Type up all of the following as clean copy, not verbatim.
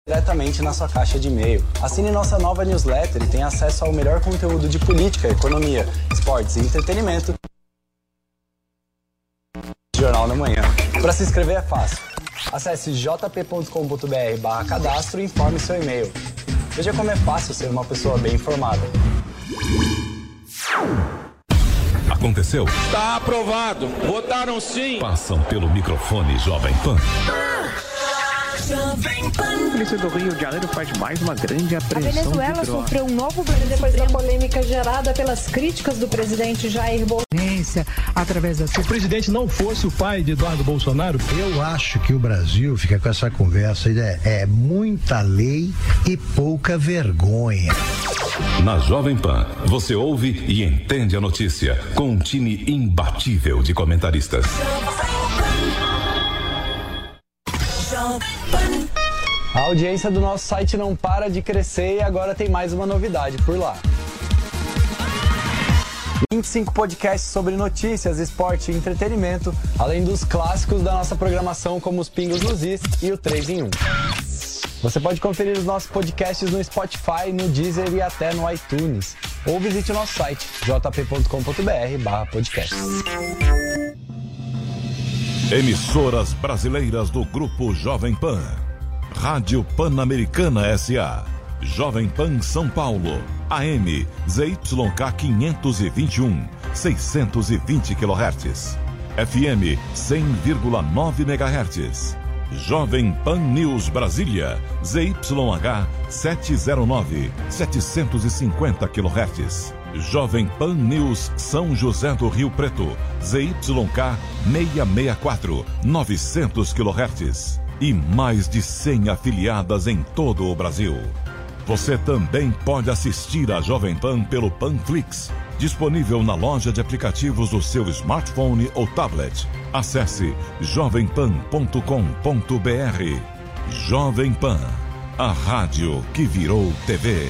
diretamente na sua caixa de e-mail. Assine nossa nova newsletter e tenha acesso ao melhor conteúdo de política, economia, esportes e entretenimento. Jornal da Manhã. Para se inscrever é fácil. Acesse jp.com.br/cadastro e informe seu e-mail. Veja como é fácil ser uma pessoa bem informada. Aconteceu? Está aprovado. Votaram sim. Passam pelo microfone Jovem Pan. A polícia do Rio de Janeiro faz mais uma grande apreensão. A Venezuela sofreu um novo depois da polêmica gerada pelas críticas do presidente Jair Bolsonaro. Através da... Se o presidente não fosse o pai de Eduardo Bolsonaro... Eu acho que o Brasil fica com essa conversa, é muita lei e pouca vergonha. Na Jovem Pan, você ouve e entende a notícia com um time imbatível de comentaristas. A audiência do nosso site não para de crescer e agora tem mais uma novidade por lá. 25 podcasts sobre notícias, esporte e entretenimento, além dos clássicos da nossa programação como os Pingos nos Is e o 3 em 1. Você pode conferir os nossos podcasts no Spotify, no Deezer e até no iTunes. Ou visite o nosso site, jp.com.br/podcast. Emissoras brasileiras do Grupo Jovem Pan. Rádio Pan-Americana S.A. Jovem Pan São Paulo. AM ZYK 521, 620 kHz. FM 100,9 MHz. Jovem Pan News Brasília, ZYH 709, 750 kHz. Jovem Pan News São José do Rio Preto, ZYK 664, 900 kHz. E mais de 100 afiliadas em todo o Brasil. Você também pode assistir a Jovem Pan pelo Panflix, disponível na loja de aplicativos do seu smartphone ou tablet. Acesse jovempan.com.br. Jovem Pan, a rádio que virou TV.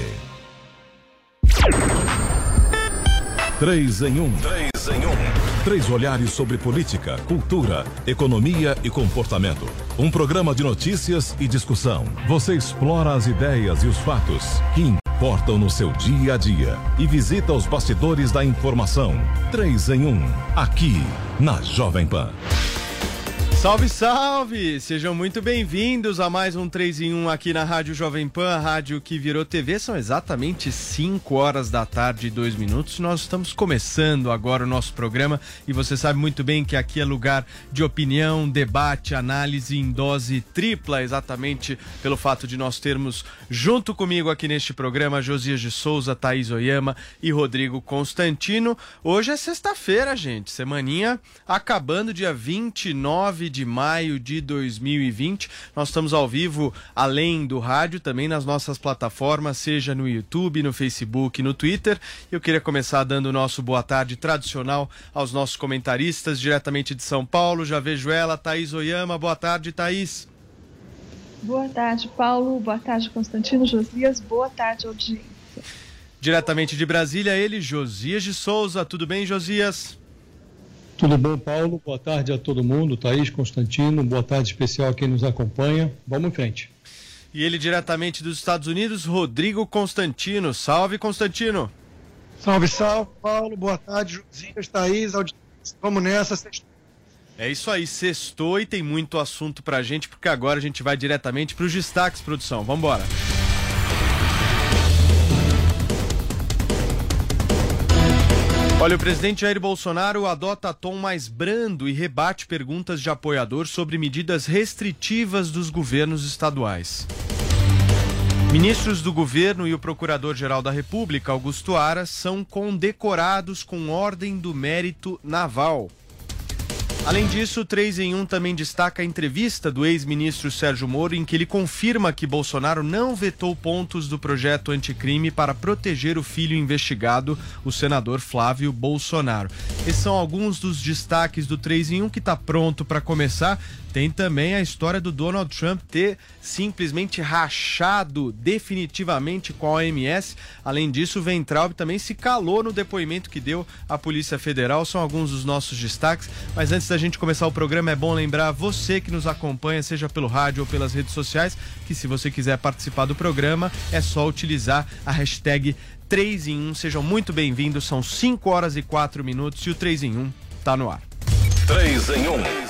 3 em 1. 3 em 1. 3 olhares sobre política, cultura, economia e comportamento. Um programa de notícias e discussão. Você explora as ideias e os fatos que importam no seu dia a dia e visita os bastidores da informação. 3 em 1, aqui na Jovem Pan. Salve, salve! Sejam muito bem-vindos a mais um 3 em 1 aqui na Rádio Jovem Pan, a rádio que virou TV. São exatamente 5 horas da tarde e 2 minutos. Nós estamos começando agora o nosso programa e você sabe muito bem que aqui é lugar de opinião, debate, análise em dose tripla, exatamente pelo fato de nós termos junto comigo aqui neste programa Josias de Souza, Thaís Oyama e Rodrigo Constantino. Hoje é sexta-feira, gente, semaninha acabando, dia 29 de maio de 2020. Nós estamos ao vivo, além do rádio, também nas nossas plataformas, seja no YouTube, no Facebook, no Twitter. Eu queria começar dando o nosso boa tarde tradicional aos nossos comentaristas, diretamente de São Paulo. Já vejo ela, Thaís Oyama. Boa tarde, Thaís. Boa tarde, Paulo. Boa tarde, Constantino, Josias. Boa tarde, audiência. Diretamente de Brasília, ele, Josias de Souza. Tudo bem, Josias? Tudo bom, Paulo? Boa tarde a todo mundo. Thaís, Constantino, boa tarde especial a quem nos acompanha. Vamos em frente. E ele, diretamente dos Estados Unidos, Rodrigo Constantino. Salve, Constantino. Salve, salve, Paulo. Boa tarde, Josias, Thaís, audiência. Vamos nessa, sexta. É isso aí, sextou e tem muito assunto pra gente, porque agora a gente vai diretamente pros destaques, produção. Vambora. Olha, o presidente Jair Bolsonaro adota tom mais brando e rebate perguntas de apoiador sobre medidas restritivas dos governos estaduais. Ministros do governo e o Procurador-Geral da República, Augusto Aras, são condecorados com Ordem do Mérito Naval. Além disso, o 3 em 1 também destaca a entrevista do ex-ministro Sérgio Moro, em que ele confirma que Bolsonaro não vetou pontos do projeto anticrime para proteger o filho investigado, o senador Flávio Bolsonaro. Esses são alguns dos destaques do 3 em 1 que está pronto para começar. Tem também a história do Donald Trump ter simplesmente rachado definitivamente com a OMS. Além disso, o Weintraub também se calou no depoimento que deu à Polícia Federal. São alguns dos nossos destaques. Mas antes da da gente começar o programa, é bom lembrar você que nos acompanha, seja pelo rádio ou pelas redes sociais, que se você quiser participar do programa, é só utilizar a hashtag 3 em 1. Sejam muito bem-vindos, são 5 horas e 4 minutos e o 3 em 1 tá no ar. 3 em 1.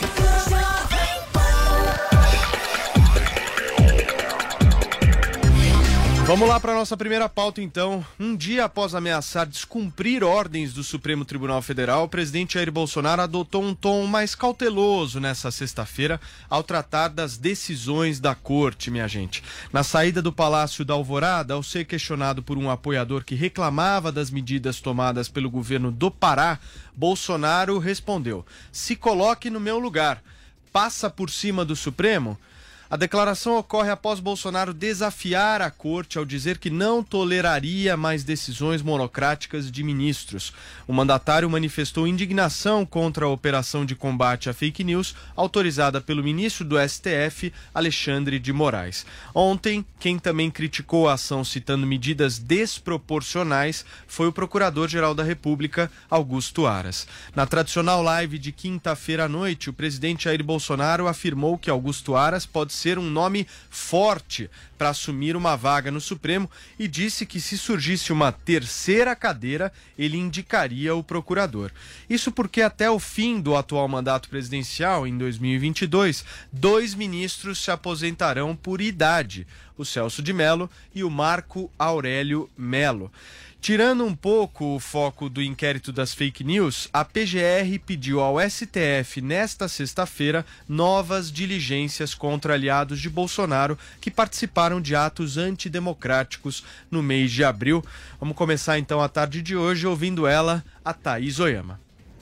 Vamos lá para a nossa primeira pauta, então. Um dia após ameaçar descumprir ordens do Supremo Tribunal Federal, o presidente Jair Bolsonaro adotou um tom mais cauteloso nessa sexta-feira ao tratar das decisões da corte, minha gente. Na saída do Palácio da Alvorada, ao ser questionado por um apoiador que reclamava das medidas tomadas pelo governo do Pará, Bolsonaro respondeu: "Se coloque no meu lugar. Passa por cima do Supremo?" A declaração ocorre após Bolsonaro desafiar a corte ao dizer que não toleraria mais decisões monocráticas de ministros. O mandatário manifestou indignação contra a operação de combate à fake news autorizada pelo ministro do STF, Alexandre de Moraes. Ontem, quem também criticou a ação citando medidas desproporcionais foi o Procurador-Geral da República, Augusto Aras. Na tradicional live de quinta-feira à noite, o presidente Jair Bolsonaro afirmou que Augusto Aras pode ser um nome forte para assumir uma vaga no Supremo e disse que se surgisse uma terceira cadeira, ele indicaria o procurador. Isso porque até o fim do atual mandato presidencial, em 2022, 2 ministros se aposentarão por idade, o Celso de Mello e o Marco Aurélio Mello. Tirando um pouco o foco do inquérito das fake news, a PGR pediu ao STF nesta sexta-feira novas diligências contra aliados de Bolsonaro que participaram de atos antidemocráticos no mês de abril. Vamos começar então a tarde de hoje ouvindo ela, a Thaís Oyama.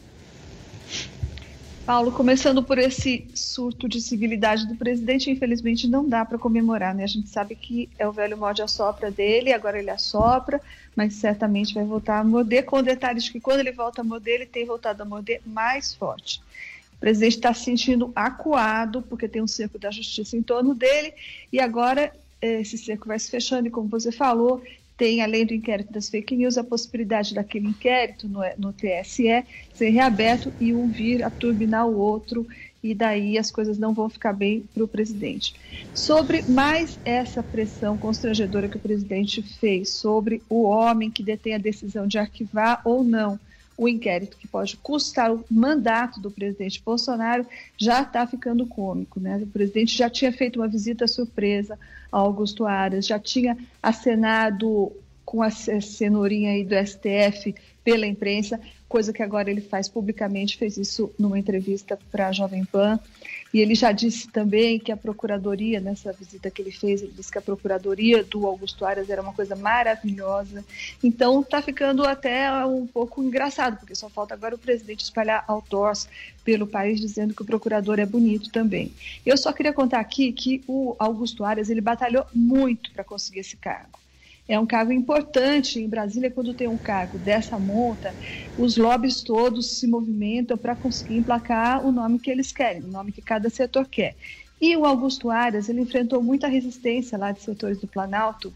Paulo, começando por esse surto de civilidade do presidente, infelizmente não dá para comemorar, né? A gente sabe que é o velho morde assopra dele, agora ele assopra, mas certamente vai voltar a morder, com detalhes de que quando ele volta a morder, ele tem voltado a morder mais forte. O presidente está se sentindo acuado, porque tem um cerco da justiça em torno dele, e agora esse cerco vai se fechando, e como você falou, tem, além do inquérito das fake news, a possibilidade daquele inquérito no TSE ser reaberto e um vir a turbinar o outro, e daí as coisas não vão ficar bem para o presidente. Sobre mais essa pressão constrangedora que o presidente fez sobre o homem que detém a decisão de arquivar ou não o inquérito que pode custar o mandato do presidente Bolsonaro, já está ficando cômico, né? O presidente já tinha feito uma visita surpresa ao Augusto Aras, já tinha acenado com a cenourinha aí do STF pela imprensa, coisa que agora ele faz publicamente, fez isso numa entrevista para a Jovem Pan, e ele já disse também que a Procuradoria, nessa visita que ele fez, ele disse que a Procuradoria do Augusto Aras era uma coisa maravilhosa. Então está ficando até um pouco engraçado, porque só falta agora o presidente espalhar outdoors pelo país dizendo que o procurador é bonito também. Eu só queria contar aqui que o Augusto Aras, ele batalhou muito para conseguir esse cargo. É um cargo importante. Em Brasília, quando tem um cargo dessa monta, os lobbies todos se movimentam para conseguir emplacar o nome que eles querem, o nome que cada setor quer. E o Augusto Aras, ele enfrentou muita resistência lá de setores do Planalto,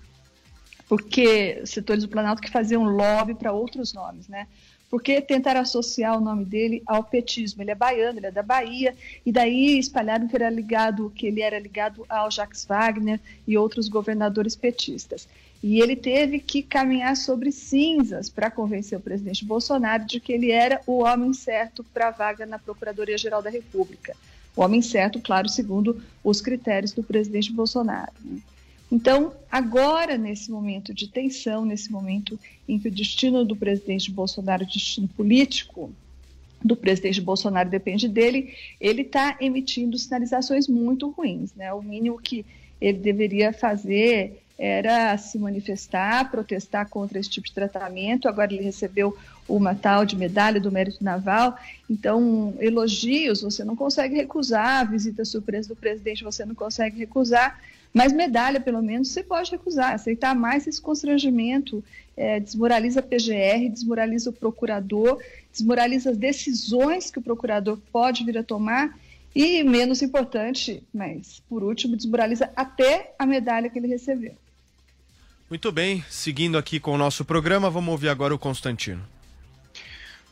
porque setores do Planalto que faziam lobby para outros nomes, né? Porque tentaram associar o nome dele ao petismo. Ele é baiano, ele é da Bahia, e daí espalharam que ele era ligado ao Jacques Wagner e outros governadores petistas. E ele teve que caminhar sobre cinzas para convencer o presidente Bolsonaro de que ele era o homem certo para a vaga na Procuradoria-Geral da República. O homem certo, claro, segundo os critérios do presidente Bolsonaro. Então, agora, nesse momento de tensão, nesse momento em que o destino do presidente Bolsonaro, o destino político do presidente Bolsonaro depende dele, ele está emitindo sinalizações muito ruins, né? O mínimo que ele deveria fazer era se manifestar, protestar contra esse tipo de tratamento. Agora ele recebeu uma tal de medalha do mérito naval. Então, elogios você não consegue recusar, a visita surpresa do presidente você não consegue recusar, mas medalha, pelo menos, você pode recusar. Aceitar mais esse constrangimento desmoraliza a PGR, desmoraliza o procurador, desmoraliza as decisões que o procurador pode vir a tomar e, menos importante, mas por último, desmoraliza até a medalha que ele recebeu. Muito bem, seguindo aqui com o nosso programa, vamos ouvir agora o Constantino.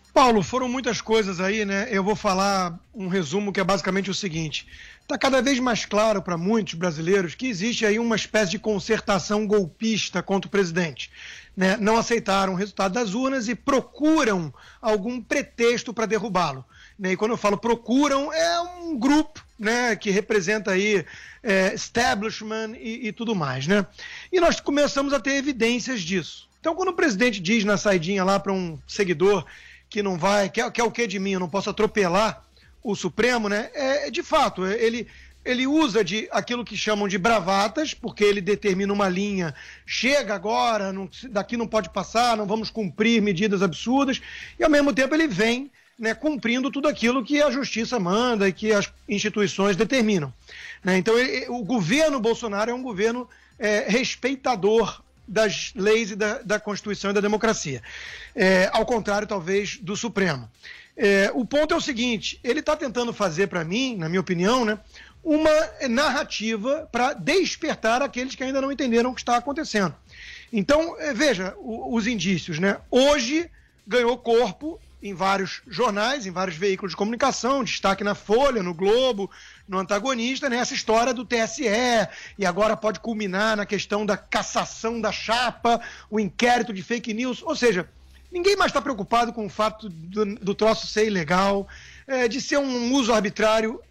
Paulo, foram muitas coisas aí, né? Eu vou falar um resumo que é basicamente o seguinte. Está cada vez mais claro para muitos brasileiros que existe aí uma espécie de concertação golpista contra o presidente. Né? Não aceitaram o resultado das urnas e procuram algum pretexto para derrubá-lo. Né? E quando eu falo procuram, é um grupo, né, que representa aí establishment e tudo mais. Né? E nós começamos a ter evidências disso. Então, quando o presidente diz na saidinha lá para um seguidor que não vai, que é o que de mim, eu não posso atropelar o Supremo, né? De fato, ele usa de aquilo que chamam de bravatas, porque ele determina uma linha, chega agora, daqui não pode passar, não vamos cumprir medidas absurdas, e ao mesmo tempo ele vem, né, cumprindo tudo aquilo que a justiça manda e que as instituições determinam. Né? Então, o governo Bolsonaro é um governo respeitador das leis e da Constituição e da democracia. Ao contrário, talvez, do Supremo. O ponto é o seguinte, ele está tentando fazer, para mim, na minha opinião, né, uma narrativa para despertar aqueles que ainda não entenderam o que está acontecendo. Então, veja os indícios. Né? Hoje ganhou corpo em vários jornais, em vários veículos de comunicação, destaque na Folha, no Globo, no Antagonista, né, essa história do TSE, e agora pode culminar na questão da cassação da chapa, o inquérito de fake news, ou seja, ninguém mais está preocupado com o fato do troço ser ilegal, de ser um uso arbitrário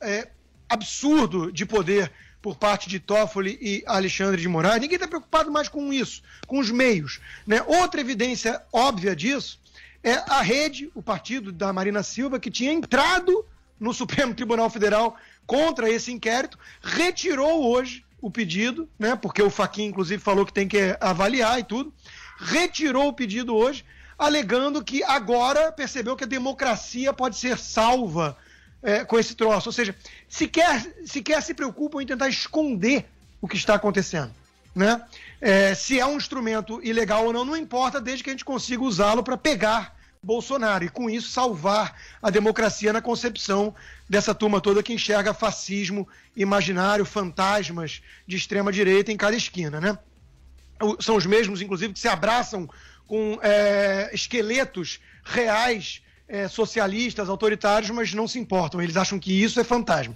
absurdo de poder por parte de Toffoli e Alexandre de Moraes, ninguém está preocupado mais com isso, com os meios. Né? Outra evidência óbvia disso é a Rede, o partido da Marina Silva, que tinha entrado no Supremo Tribunal Federal contra esse inquérito, retirou hoje o pedido, né, porque o Fachin, inclusive, falou que tem que avaliar e tudo, retirou o pedido hoje, alegando que agora percebeu que a democracia pode ser salva com esse troço. Ou seja, sequer se preocupam em tentar esconder o que está acontecendo. Né? Se é um instrumento ilegal ou não, não importa, desde que a gente consiga usá-lo para pegar Bolsonaro e, com isso, salvar a democracia na concepção dessa turma toda que enxerga fascismo imaginário, fantasmas de extrema-direita em cada esquina. Né? São os mesmos, inclusive, que se abraçam com esqueletos reais socialistas, autoritários, mas não se importam, eles acham que isso é fantasma.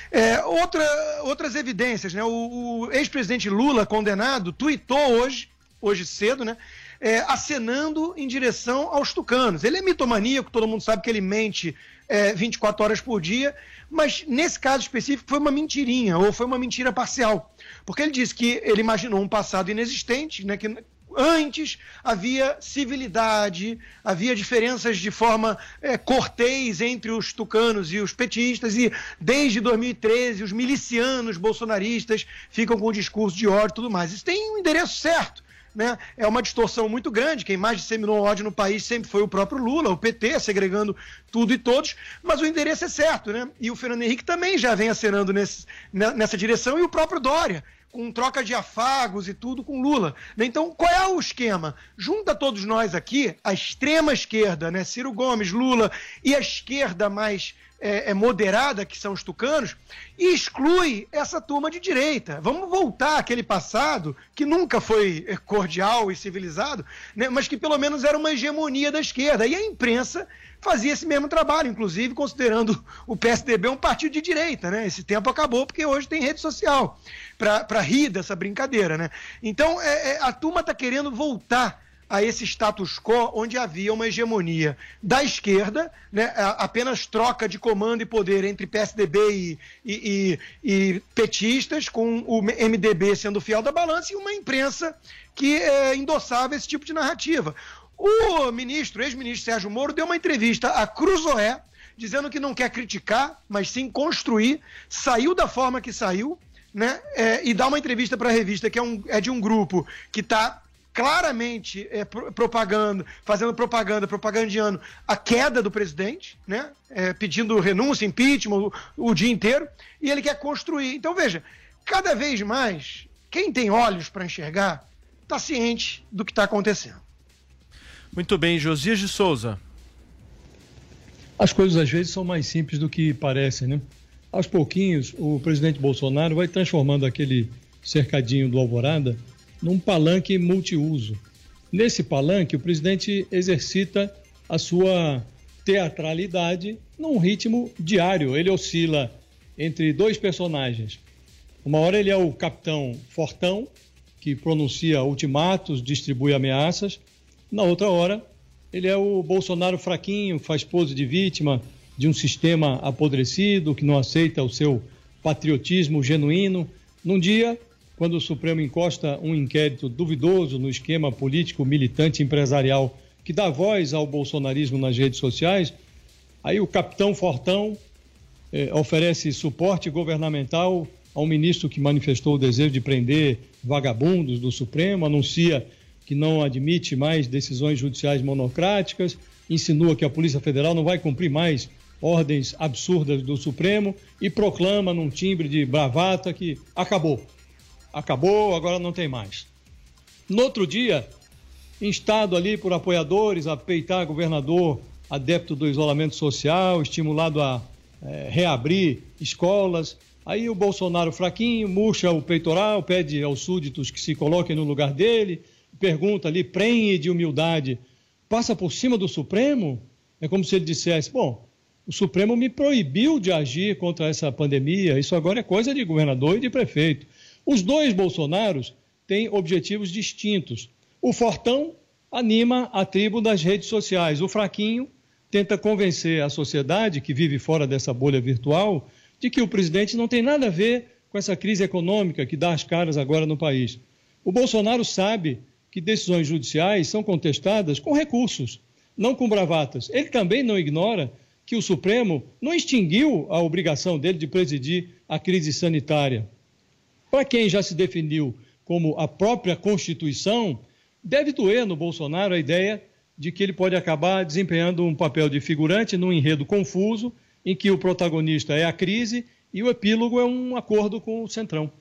Outras evidências, né? O ex-presidente Lula, condenado, tuitou hoje cedo, né? Acenando em direção aos tucanos. Ele é mitomaníaco, todo mundo sabe que ele mente 24 horas por dia, mas nesse caso específico foi uma mentirinha, ou foi uma mentira parcial, porque ele disse que ele imaginou um passado inexistente, né, que antes havia civilidade, havia diferenças de forma cortês entre os tucanos e os petistas, e desde 2013 os milicianos bolsonaristas ficam com o discurso de ódio e tudo mais. Isso tem um endereço certo. Né? É uma distorção muito grande. Quem mais disseminou ódio no país sempre foi o próprio Lula, o PT, segregando tudo e todos, mas o endereço é certo, né? E o Fernando Henrique também já vem acenando nessa direção, e o próprio Dória, com troca de afagos e tudo com Lula. Então, qual é o esquema? Junta todos nós aqui, a extrema esquerda, né? Ciro Gomes, Lula, e a esquerda mais moderada, que são os tucanos, e exclui essa turma de direita. Vamos voltar àquele passado que nunca foi cordial e civilizado, né, mas que pelo menos era uma hegemonia da esquerda. E a imprensa fazia esse mesmo trabalho, inclusive considerando o PSDB um partido de direita. Né? Esse tempo acabou porque hoje tem rede social para rir dessa brincadeira. Né? Então, a turma está querendo voltar a esse status quo onde havia uma hegemonia da esquerda, né, apenas troca de comando e poder entre PSDB e petistas, com o MDB sendo fiel da balança, e uma imprensa que endossava esse tipo de narrativa. O ex-ministro Sérgio Moro deu uma entrevista à Cruzoé, dizendo que não quer criticar, mas sim construir, saiu da forma que saiu, né, e dá uma entrevista para a revista que é de um grupo que está claramente propagandeando a queda do presidente, né? Pedindo renúncia, impeachment o dia inteiro, e ele quer construir. Então, veja, cada vez mais, quem tem olhos para enxergar está ciente do que está acontecendo. Muito bem, Josias de Souza. As coisas às vezes são mais simples do que parecem, né? Aos pouquinhos, o presidente Bolsonaro vai transformando aquele cercadinho do Alvorada num palanque multiuso. Nesse palanque, o presidente exercita a sua teatralidade num ritmo diário. Ele oscila entre dois personagens. Uma hora ele é o capitão fortão, que pronuncia ultimatos, distribui ameaças. Na outra hora, ele é o Bolsonaro fraquinho, faz pose de vítima de um sistema apodrecido, que não aceita o seu patriotismo genuíno. Num dia, quando o Supremo encosta um inquérito duvidoso no esquema político, militante, empresarial, que dá voz ao bolsonarismo nas redes sociais, aí o capitão fortão oferece suporte governamental a um ministro que manifestou o desejo de prender vagabundos do Supremo, anuncia que não admite mais decisões judiciais monocráticas, insinua que a Polícia Federal não vai cumprir mais ordens absurdas do Supremo e proclama num timbre de bravata que acabou, agora não tem mais. No outro dia, instado ali por apoiadores a peitar governador adepto do isolamento social, estimulado a reabrir escolas, aí o Bolsonaro fraquinho, murcha o peitoral, pede aos súditos que se coloquem no lugar dele, pergunta ali, prenhe de humildade, passa por cima do Supremo? É como se ele dissesse, bom, o Supremo me proibiu de agir contra essa pandemia, isso agora é coisa de governador e de prefeito. Os dois Bolsonaros têm objetivos distintos. O fortão anima a tribo das redes sociais, o fraquinho tenta convencer a sociedade que vive fora dessa bolha virtual de que o presidente não tem nada a ver com essa crise econômica que dá as caras agora no país. O Bolsonaro sabe que decisões judiciais são contestadas com recursos, não com bravatas. Ele também não ignora que o Supremo não extinguiu a obrigação dele de presidir a crise sanitária. Para quem já se definiu como a própria Constituição, deve doer no Bolsonaro a ideia de que ele pode acabar desempenhando um papel de figurante num enredo confuso, em que o protagonista é a crise e o epílogo é um acordo com o Centrão.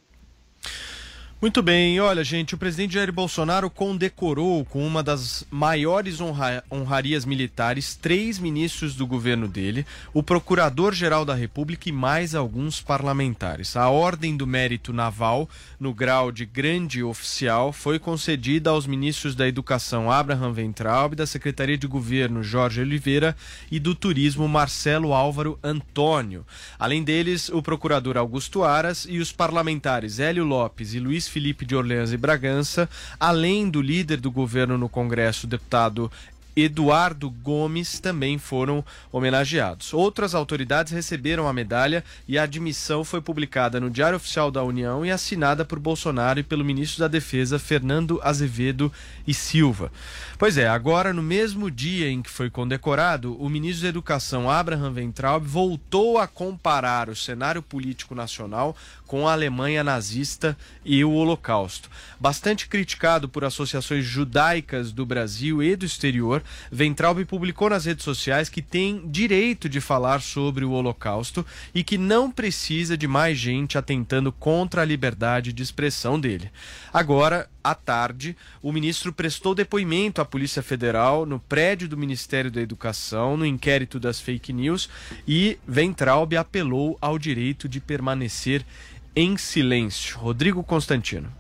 Muito bem, olha gente, o presidente Jair Bolsonaro condecorou com uma das maiores honrarias militares 3 ministros do governo dele, o Procurador-Geral da República e mais alguns parlamentares. A Ordem do Mérito Naval, no grau de grande oficial, foi concedida aos ministros da Educação Abraham Weintraub, da Secretaria de Governo Jorge Oliveira e do Turismo Marcelo Álvaro Antônio. Além deles, o Procurador Augusto Aras e os parlamentares Hélio Lopes e Luiz Felipe de Orleans e Bragança, além do líder do governo no Congresso, o deputado Eduardo Gomes, também foram homenageados. Outras autoridades receberam a medalha e a admissão foi publicada no Diário Oficial da União e assinada por Bolsonaro e pelo ministro da Defesa, Fernando Azevedo e Silva. Pois é, agora no mesmo dia em que foi condecorado, o ministro da Educação, Abraham Weintraub, voltou a comparar o cenário político nacional com a Alemanha nazista e o Holocausto. Bastante criticado por associações judaicas do Brasil e do exterior, Weintraub publicou nas redes sociais que tem direito de falar sobre o Holocausto e que não precisa de mais gente atentando contra a liberdade de expressão dele. Agora, à tarde, o ministro prestou depoimento à Polícia Federal no prédio do Ministério da Educação, no inquérito das fake news, e Weintraub apelou ao direito de permanecer em silêncio. Rodrigo Constantino.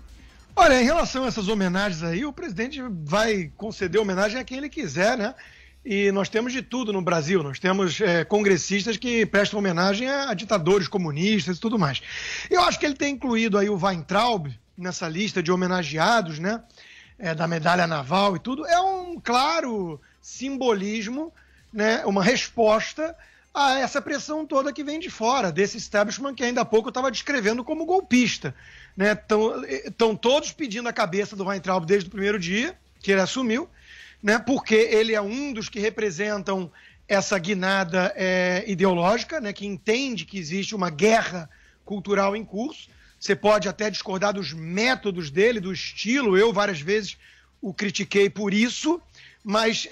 Olha, em relação a essas homenagens aí, o presidente vai conceder homenagem a quem ele quiser, né? E nós temos de tudo no Brasil. Nós temos congressistas que prestam homenagem a ditadores comunistas e tudo mais. Eu acho que ele tem incluído aí o Weintraub nessa lista de homenageados, né? Da medalha naval e tudo. É um claro simbolismo, né? Uma resposta a essa pressão toda que vem de fora, desse establishment que ainda há pouco eu estava descrevendo como golpista. Estão todos pedindo a cabeça do Weintraub desde o primeiro dia que ele assumiu, né, porque ele é um dos que representam essa guinada ideológica, né, que entende que existe uma guerra cultural em curso. Você pode até discordar dos métodos dele, do estilo, eu várias vezes o critiquei por isso, mas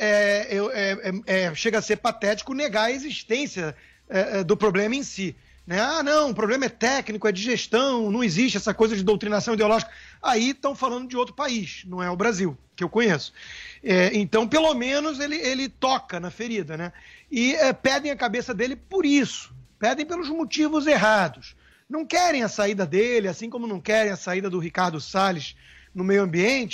chega a ser patético negar a existência do problema em si. Né? Ah, não, o problema é técnico, é de gestão, não existe essa coisa de doutrinação ideológica. Aí estão falando de outro país, não é o Brasil, que eu conheço. Então, pelo menos, ele toca na ferida, né? E pedem a cabeça dele por isso, pedem pelos motivos errados. Não querem a saída dele, assim como não querem a saída do Ricardo Salles no meio ambiente,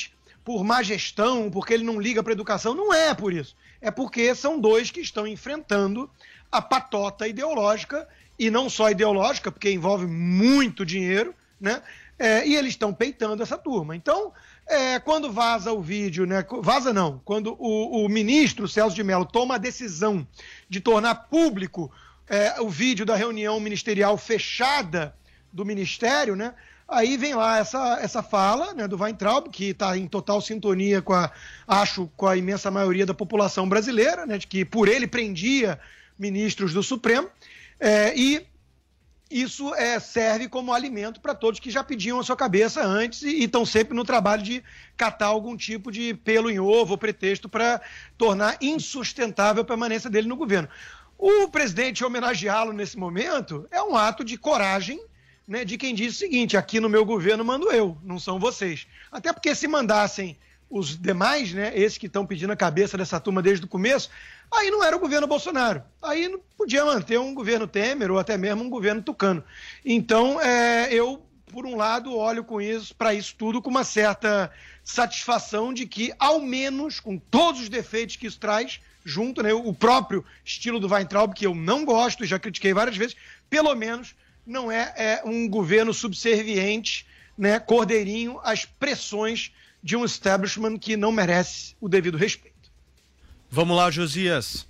por má gestão, porque ele não liga para a educação. Não é por isso. É porque são dois que estão enfrentando a patota ideológica, e não só ideológica, porque envolve muito dinheiro, né? E eles estão peitando essa turma. Então, quando vaza o vídeo, né? Vaza não, quando o ministro Celso de Mello toma a decisão de tornar público o vídeo da reunião ministerial fechada do Ministério, né? Aí vem lá essa fala, né, do Weintraub, que está em total sintonia com a imensa maioria da população brasileira, né, de que por ele prendia ministros do Supremo, e isso serve como alimento para todos que já pediam a sua cabeça antes e estão sempre no trabalho de catar algum tipo de pelo em ovo ou pretexto para tornar insustentável a permanência dele no governo. O presidente homenageá-lo nesse momento é um ato de coragem, né, de quem diz o seguinte: aqui no meu governo mando eu, não são vocês. Até porque se mandassem os demais, né, esses que estão pedindo a cabeça dessa turma desde o começo, aí não era o governo Bolsonaro. Aí não podia manter um governo Temer ou até mesmo um governo Tucano. Então, eu, por um lado, olho para isso tudo com uma certa satisfação de que, ao menos, com todos os defeitos que isso traz, junto, né, o próprio estilo do Weintraub, que eu não gosto e já critiquei várias vezes, pelo menos não é um governo subserviente, né, cordeirinho às pressões de um establishment que não merece o devido respeito. Vamos lá, Josias.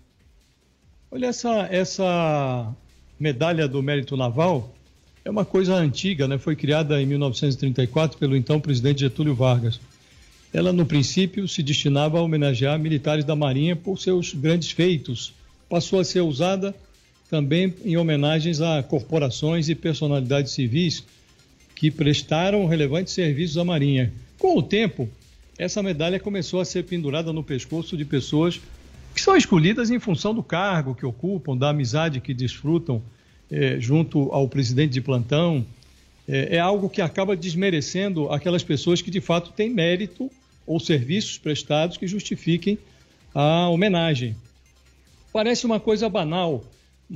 Olha, essa medalha do mérito naval é uma coisa antiga, né? Foi criada em 1934 pelo então presidente Getúlio Vargas. Ela, no princípio, se destinava a homenagear militares da Marinha por seus grandes feitos. Passou a ser usada também em homenagens a corporações e personalidades civis que prestaram relevantes serviços à Marinha. Com o tempo, essa medalha começou a ser pendurada no pescoço de pessoas que são escolhidas em função do cargo que ocupam, da amizade que desfrutam junto ao presidente de plantão. É algo que acaba desmerecendo aquelas pessoas que de fato têm mérito ou serviços prestados que justifiquem a homenagem. Parece uma coisa banal,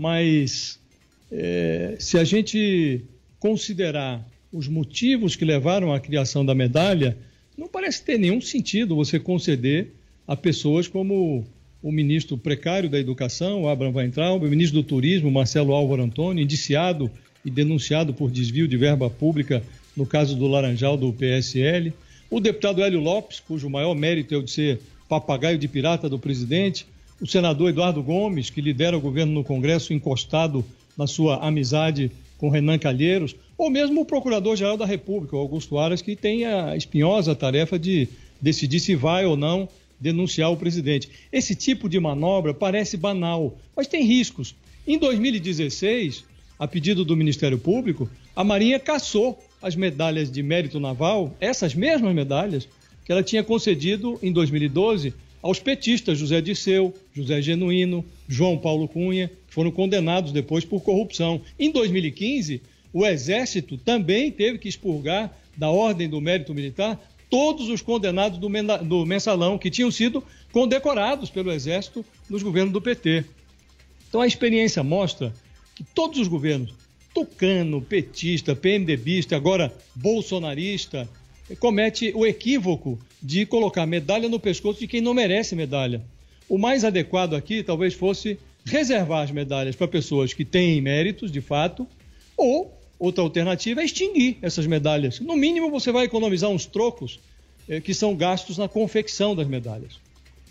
mas se a gente considerar os motivos que levaram à criação da medalha, não parece ter nenhum sentido você conceder a pessoas como o ministro precário da Educação, Abraham Weintraub, o ministro do Turismo, Marcelo Álvaro Antônio, indiciado e denunciado por desvio de verba pública no caso do Laranjal do PSL, o deputado Hélio Lopes, cujo maior mérito é o de ser papagaio de pirata do presidente, o senador Eduardo Gomes, que lidera o governo no Congresso encostado na sua amizade com Renan Calheiros, ou mesmo o Procurador-Geral da República, Augusto Aras, que tem a espinhosa tarefa de decidir se vai ou não denunciar o presidente. Esse tipo de manobra parece banal, mas tem riscos. Em 2016, a pedido do Ministério Público, a Marinha cassou as medalhas de mérito naval, essas mesmas medalhas que ela tinha concedido em 2012 aos petistas José Dirceu, José Genuíno, João Paulo Cunha, que foram condenados depois por corrupção. Em 2015, o Exército também teve que expurgar da Ordem do Mérito Militar todos os condenados do Mensalão, que tinham sido condecorados pelo Exército nos governos do PT. Então a experiência mostra que todos os governos, tucano, petista, PMDBista, agora bolsonarista, comete o equívoco de colocar medalha no pescoço de quem não merece medalha. O mais adequado aqui talvez fosse reservar as medalhas para pessoas que têm méritos, de fato, ou outra alternativa é extinguir essas medalhas. No mínimo, você vai economizar uns trocos que são gastos na confecção das medalhas.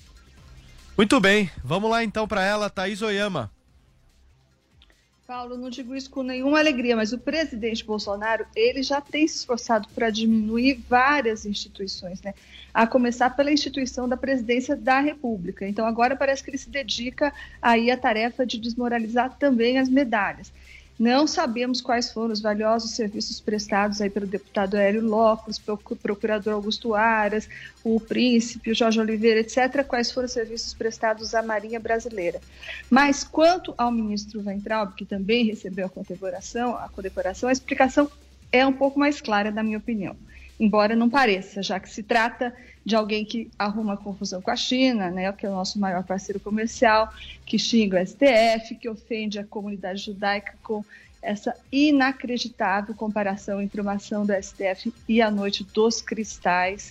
Muito bem, vamos lá então para ela, Thaís Oyama. Paulo, não digo isso com nenhuma alegria, mas o presidente Bolsonaro, ele já tem se esforçado para diminuir várias instituições, né? A começar pela instituição da presidência da República. Então, agora parece que ele se dedica aí à tarefa de desmoralizar também as medalhas. Não sabemos quais foram os valiosos serviços prestados aí pelo deputado Hélio Lopes, pelo procurador Augusto Aras, o Príncipe, o Jorge Oliveira, etc., quais foram os serviços prestados à Marinha Brasileira. Mas quanto ao ministro Weintraub, que também recebeu a condecoração, a explicação é um pouco mais clara, na minha opinião. Embora não pareça, já que se trata de alguém que arruma confusão com a China, né, que é o nosso maior parceiro comercial, que xinga o STF, que ofende a comunidade judaica com essa inacreditável comparação entre uma ação do STF e a Noite dos Cristais,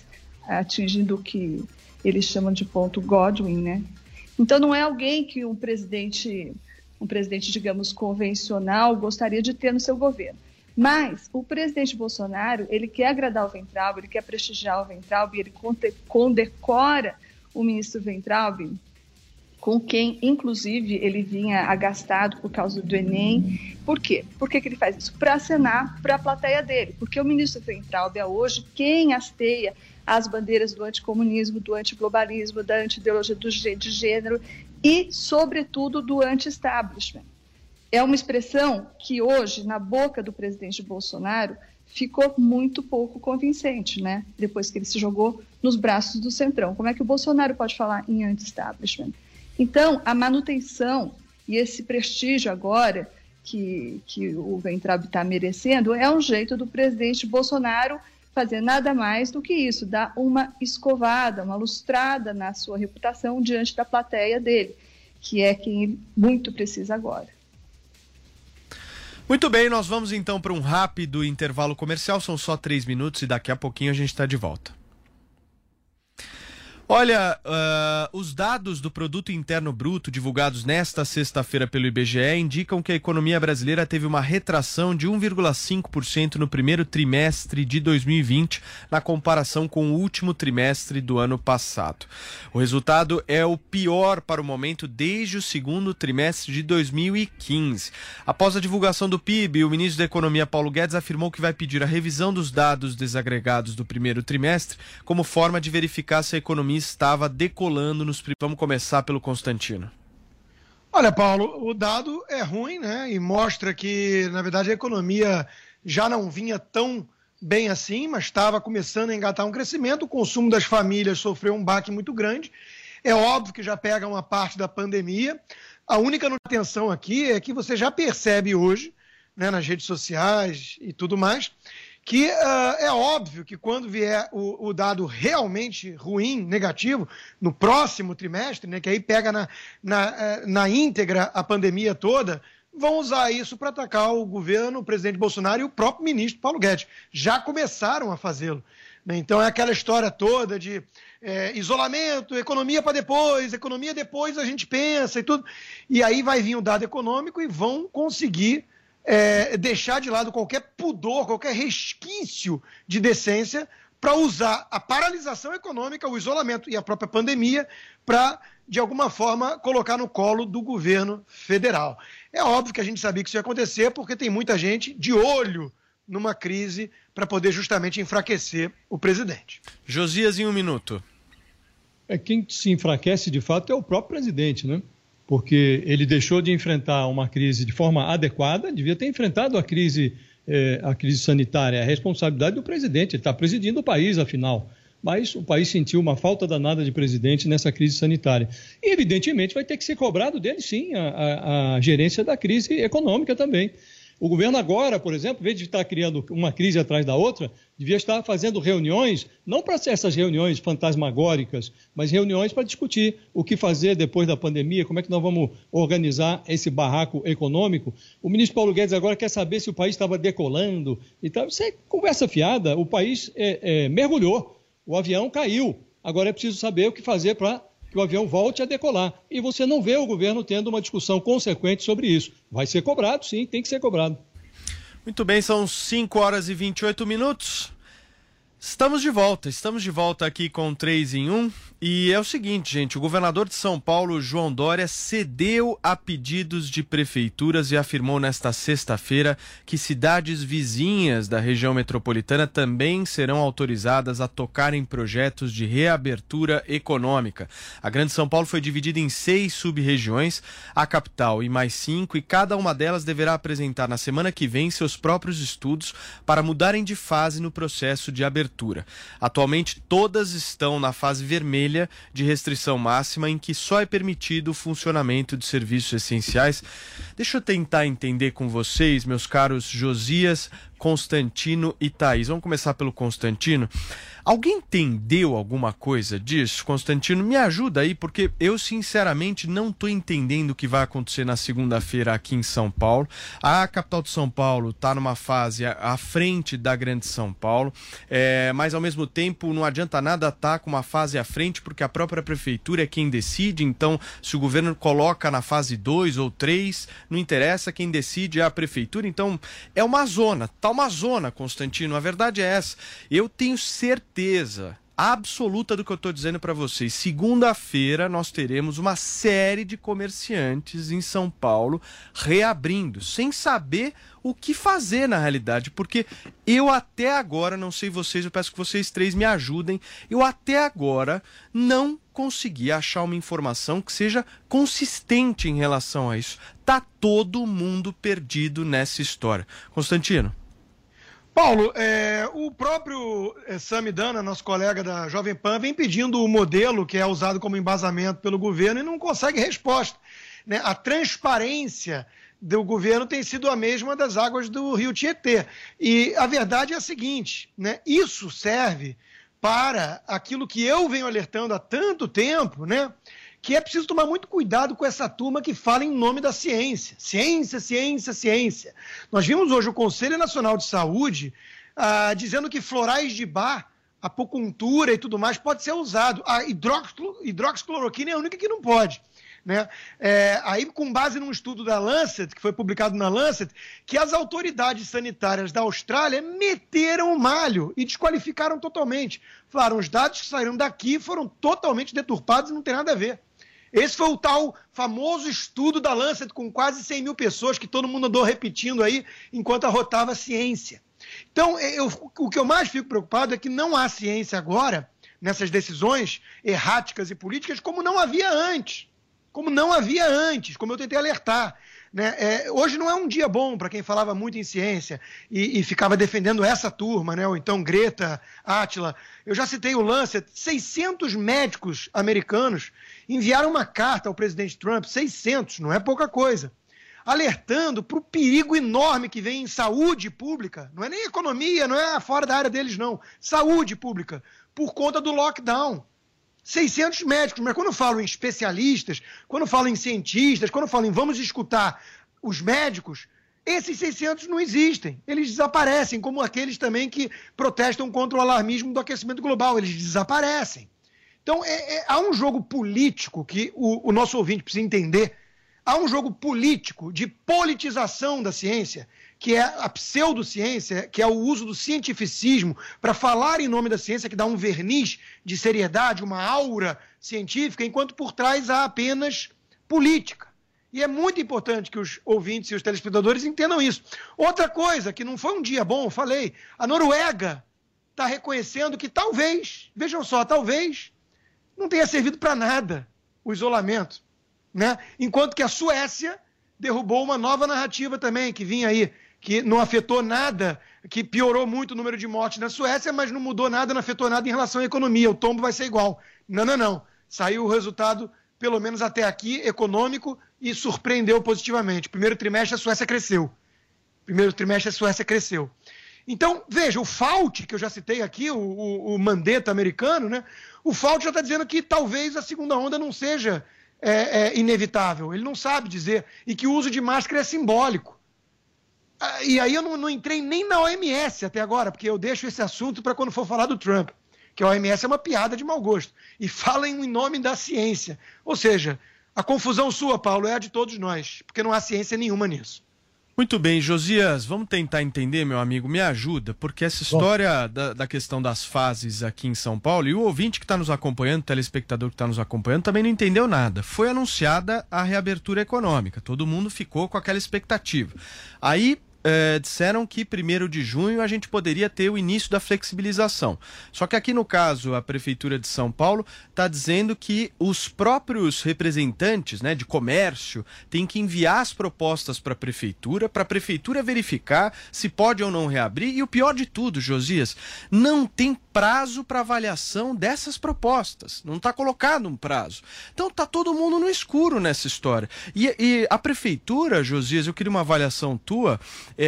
atingindo o que eles chamam de ponto Godwin, né? Então não é alguém que um presidente, digamos, convencional gostaria de ter no seu governo. Mas o presidente Bolsonaro, ele quer agradar o Weintraub, ele quer prestigiar o Weintraub, ele condecora o ministro Weintraub, com quem, inclusive, ele vinha agastado por causa do Enem. Por quê? Por que ele faz isso? Para acenar para a plateia dele. Porque o ministro Weintraub é hoje quem hasteia as bandeiras do anticomunismo, do antiglobalismo, da anti-ideologia de gênero e, sobretudo, do anti-establishment. É uma expressão que hoje, na boca do presidente Bolsonaro, ficou muito pouco convincente, né? Depois que ele se jogou nos braços do Centrão. Como é que o Bolsonaro pode falar em anti-establishment? Então, a manutenção e esse prestígio agora que o Weintraub está merecendo é um jeito do presidente Bolsonaro fazer nada mais do que isso, dar uma escovada, uma lustrada na sua reputação diante da plateia dele, que é quem ele muito precisa agora. Muito bem, nós vamos então para um rápido intervalo comercial, são só 3 minutos e daqui a pouquinho a gente está de volta. Olha, os dados do Produto Interno Bruto divulgados nesta sexta-feira pelo IBGE indicam que a economia brasileira teve uma retração de 1,5% no primeiro trimestre de 2020, na comparação com o último trimestre do ano passado. O resultado é o pior para o momento desde o segundo trimestre de 2015. Após a divulgação do PIB, o ministro da Economia, Paulo Guedes, afirmou que vai pedir a revisão dos dados desagregados do primeiro trimestre como forma de verificar se a economia estava decolando nos... Vamos começar pelo Constantino. Olha, Paulo, o dado é ruim, né? E mostra que, na verdade, a economia já não vinha tão bem assim, mas estava começando a engatar um crescimento. O consumo das famílias sofreu um baque muito grande. É óbvio que já pega uma parte da pandemia. A única atenção aqui é que você já percebe hoje, né, nas redes sociais e tudo mais, que é óbvio que quando vier o dado realmente ruim, negativo, no próximo trimestre, né, que aí pega na íntegra a pandemia toda, vão usar isso para atacar o governo, o presidente Bolsonaro e o próprio ministro Paulo Guedes. Já começaram a fazê-lo, né? Então é aquela história toda de isolamento, economia para depois, economia depois a gente pensa e tudo. E aí vai vir o dado econômico e vão conseguir deixar de lado qualquer pudor, qualquer resquício de decência para usar a paralisação econômica, o isolamento e a própria pandemia para, de alguma forma, colocar no colo do governo federal. É óbvio que a gente sabia que isso ia acontecer porque tem muita gente de olho numa crise para poder justamente enfraquecer o presidente. Josias, em 1 minuto. Quem se enfraquece, de fato, é o próprio presidente, né? Porque ele deixou de enfrentar uma crise de forma adequada, devia ter enfrentado a crise sanitária. É a responsabilidade do presidente, ele está presidindo o país, afinal. Mas o país sentiu uma falta danada de presidente nessa crise sanitária. E, evidentemente, vai ter que ser cobrado dele, sim, a gerência da crise econômica também. O governo agora, por exemplo, em vez de estar criando uma crise atrás da outra, devia estar fazendo reuniões, não para ser essas reuniões fantasmagóricas, mas reuniões para discutir o que fazer depois da pandemia, como é que nós vamos organizar esse barraco econômico. O ministro Paulo Guedes agora quer saber se o país estava decolando e tal. Isso é conversa fiada, o país mergulhou, o avião caiu. Agora é preciso saber o que fazer para que o avião volte a decolar. E você não vê o governo tendo uma discussão consequente sobre isso. Vai ser cobrado, sim, tem que ser cobrado. Muito bem, são 5 horas e 28 minutos. Estamos de volta aqui com 3 em 1. E é o seguinte, gente, o governador de São Paulo, João Dória, cedeu a pedidos de prefeituras e afirmou nesta sexta-feira que cidades vizinhas da região metropolitana também serão autorizadas a tocar em projetos de reabertura econômica. A Grande São Paulo foi dividida em 6 sub-regiões, a capital e mais 5, e cada uma delas deverá apresentar na semana que vem seus próprios estudos para mudarem de fase no processo de abertura. Atualmente, todas estão na fase vermelha de restrição máxima, em que só é permitido o funcionamento de serviços essenciais. Deixa eu tentar entender com vocês, meus caros Josias, Constantino e Thaís. Vamos começar pelo Constantino. Alguém entendeu alguma coisa disso? Constantino, me ajuda aí, porque eu sinceramente não estou entendendo o que vai acontecer na segunda-feira aqui em São Paulo. A capital de São Paulo está numa fase à frente da Grande São Paulo, mas ao mesmo tempo não adianta nada estar com uma fase à frente, porque a própria prefeitura é quem decide. Então, se o governo coloca na fase 2 ou 3, não interessa, quem decide é a prefeitura. Então, é uma zona, tá uma zona, Constantino, a verdade é essa. Eu tenho certeza absoluta do que eu estou dizendo para vocês. Segunda-feira nós teremos uma série de comerciantes em São Paulo reabrindo, sem saber o que fazer na realidade, porque eu até agora, não sei vocês, eu peço que vocês três me ajudem, eu até agora não consegui achar uma informação que seja consistente em relação a isso. Tá todo mundo perdido nessa história. Constantino. Paulo, o próprio Samidana, nosso colega da Jovem Pan, vem pedindo o modelo que é usado como embasamento pelo governo e não consegue resposta, né? A transparência do governo tem sido a mesma das águas do Rio Tietê. E a verdade é a seguinte, né? Isso serve para aquilo que eu venho alertando há tanto tempo, né? Que é preciso tomar muito cuidado com essa turma que fala em nome da ciência. Ciência, ciência, ciência. Nós vimos hoje o Conselho Nacional de Saúde dizendo que florais de Bach, apopuntura e tudo mais pode ser usado. A hidroxicloroquina é a única que não pode, né? Aí, com base num estudo da Lancet, que foi publicado na Lancet, que as autoridades sanitárias da Austrália meteram o malho e desqualificaram totalmente. Falaram, os dados que saíram daqui foram totalmente deturpados e não tem nada a ver. Esse foi o tal famoso estudo da Lancet com quase 100 mil pessoas que todo mundo andou repetindo aí enquanto arrotava a ciência. Então, o que eu mais fico preocupado é que não há ciência agora nessas decisões erráticas e políticas como não havia antes. Como eu tentei alertar, né? Hoje não é um dia bom para quem falava muito em ciência e ficava defendendo essa turma, né? Ou então Greta, Átila. Eu já citei o Lancet, 600 médicos americanos enviaram uma carta ao presidente Trump, 600, não é pouca coisa, alertando para o perigo enorme que vem em saúde pública, não é nem economia, não é fora da área deles não, saúde pública, por conta do lockdown. 600 médicos, mas quando eu falo em especialistas, quando eu falo em cientistas, quando eu falo em vamos escutar os médicos, esses 600 não existem, eles desaparecem, como aqueles também que protestam contra o alarmismo do aquecimento global, eles desaparecem. Então, há um jogo político que o nosso ouvinte precisa entender, há um jogo político de politização da ciência, que é a pseudociência, que é o uso do cientificismo para falar em nome da ciência, que dá um verniz de seriedade, uma aura científica, enquanto por trás há apenas política. E é muito importante que os ouvintes e os telespectadores entendam isso. Outra coisa, que não foi um dia bom, eu falei, a Noruega está reconhecendo que talvez, vejam só, talvez não tenha servido para nada o isolamento, né? Enquanto que a Suécia derrubou uma nova narrativa também, que vinha aí, que não afetou nada, que piorou muito o número de mortes na Suécia, mas não mudou nada, não afetou nada em relação à economia, o tombo vai ser igual. Não. Saiu o resultado, pelo menos até aqui, econômico, e surpreendeu positivamente. Primeiro trimestre a Suécia cresceu. Então, veja, o Fauci, que eu já citei aqui, o Mandetta americano, né? O Fauci já está dizendo que talvez a segunda onda não seja inevitável. Ele não sabe dizer. E que o uso de máscara é simbólico. E aí eu não entrei nem na OMS até agora, porque eu deixo esse assunto para quando for falar do Trump, que a OMS é uma piada de mau gosto. E fala em nome da ciência. Ou seja, a confusão sua, Paulo, é a de todos nós, porque não há ciência nenhuma nisso. Muito bem, Josias, vamos tentar entender, meu amigo, me ajuda, porque essa história da questão das fases aqui em São Paulo, e o ouvinte que está nos acompanhando, o telespectador que está nos acompanhando, também não entendeu nada. Foi anunciada a reabertura econômica, todo mundo ficou com aquela expectativa. Aí disseram que 1º de junho a gente poderia ter o início da flexibilização. Só que aqui no caso a Prefeitura de São Paulo está dizendo que os próprios representantes, né, de comércio têm que enviar as propostas para a Prefeitura verificar se pode ou não reabrir. E o pior de tudo, Josias, não tem prazo para avaliação dessas propostas. Não está colocado um prazo. Então está todo mundo no escuro nessa história. E a Prefeitura, Josias, eu queria uma avaliação tua,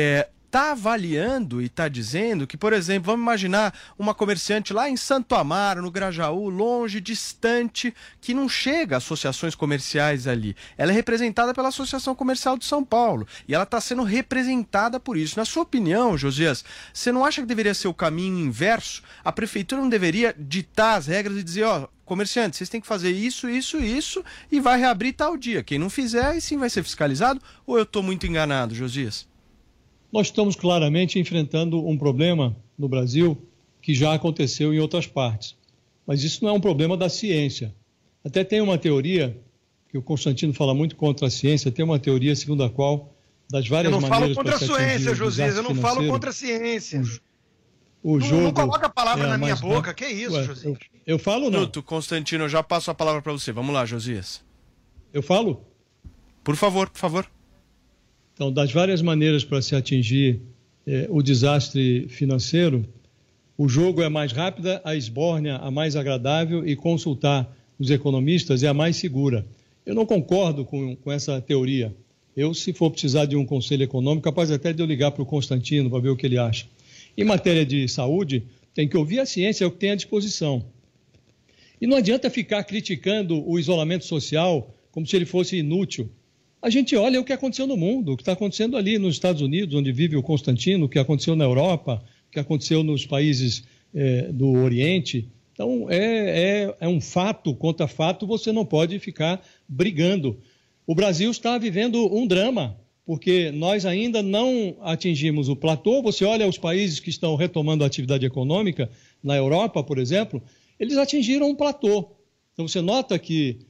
está avaliando e está dizendo que, por exemplo, vamos imaginar uma comerciante lá em Santo Amaro, no Grajaú, longe, distante, que não chega a associações comerciais ali. Ela é representada pela Associação Comercial de São Paulo e ela está sendo representada por isso. Na sua opinião, Josias, você não acha que deveria ser o caminho inverso? A prefeitura não deveria ditar as regras e dizer, ó, comerciantes, vocês têm que fazer isso e vai reabrir tal dia. Quem não fizer, aí sim vai ser fiscalizado? Ou eu estou muito enganado, Josias? Nós estamos claramente enfrentando um problema no Brasil que já aconteceu em outras partes. Mas isso não é um problema da ciência. Até tem uma teoria, que o Constantino fala muito contra a ciência, tem uma teoria segundo a qual, das várias maneiras... Eu não falo contra a ciência, Josias, eu não falo contra a ciência. O jogo não coloca a palavra na minha boca, que isso, Josias? Eu falo não. Constantino, eu já passo a palavra para você. Vamos lá, Josias. Eu falo? Por favor. Então, das várias maneiras para se atingir o desastre financeiro, o jogo é a mais rápida, a esbórnia a mais agradável e consultar os economistas é a mais segura. Eu não concordo com essa teoria. Eu, se for precisar de um conselho econômico, capaz até de eu ligar para o Constantino para ver o que ele acha. Em matéria de saúde, tem que ouvir a ciência, é o que tem à disposição. E não adianta ficar criticando o isolamento social como se ele fosse inútil. A gente olha o que aconteceu no mundo, o que está acontecendo ali nos Estados Unidos, onde vive o Constantino, o que aconteceu na Europa, o que aconteceu nos países do Oriente. Então, é um fato contra fato, você não pode ficar brigando. O Brasil está vivendo um drama, porque nós ainda não atingimos o platô. Você olha os países que estão retomando a atividade econômica, na Europa, por exemplo, eles atingiram um platô. Então, você nota que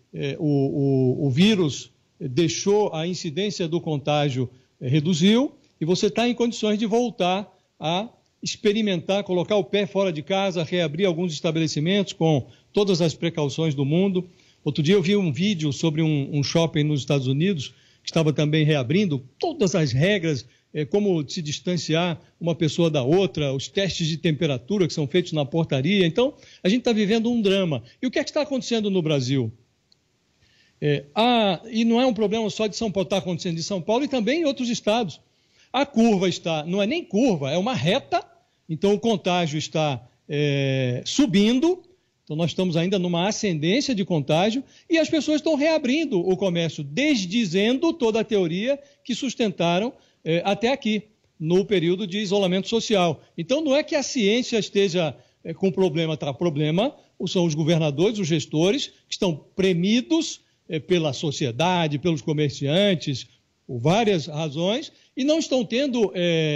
o vírus deixou a incidência do contágio, reduziu, e você está em condições de voltar a experimentar, colocar o pé fora de casa, reabrir alguns estabelecimentos com todas as precauções do mundo. Outro dia eu vi um vídeo sobre um shopping nos Estados Unidos, que estava também reabrindo, todas as regras, como se distanciar uma pessoa da outra, os testes de temperatura que são feitos na portaria. Então, a gente está vivendo um drama. E o que é que está acontecendo no Brasil? E não é um problema só de São Paulo, está acontecendo em São Paulo e também em outros estados. A curva não é nem curva, é uma reta, então o contágio está subindo, então nós estamos ainda numa ascendência de contágio e as pessoas estão reabrindo o comércio, desdizendo toda a teoria que sustentaram até aqui, no período de isolamento social. Então não é que a ciência esteja com problema, tá? Problema são os governadores, os gestores, que estão premidos pela sociedade, pelos comerciantes, por várias razões, e não estão tendo